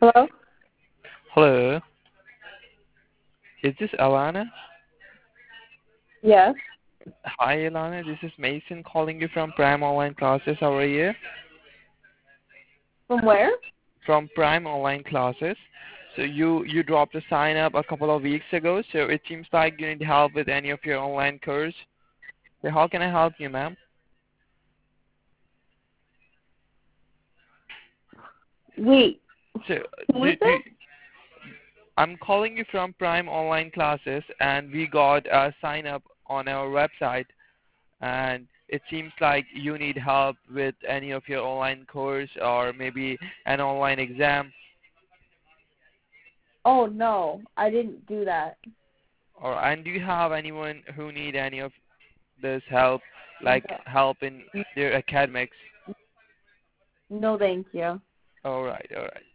Hello? Hello, is this Alana? Yes. Hi Alana, this is Mason calling you from Prime Online Classes. How are you? From where? From Prime Online Classes. So you dropped a sign up a couple of weeks ago, so it seems like you need help with any of your online course. So how can I help you, ma'am? Wait, So who is do, this? do I'm calling you from Prime Online Classes, and we got a sign up on our website, and it seems like you need help with any of your online course or maybe an online exam. Oh no, I didn't do that. Or and do you have anyone who need any of this help, like No, help in their academics? no thank you. All right, all right.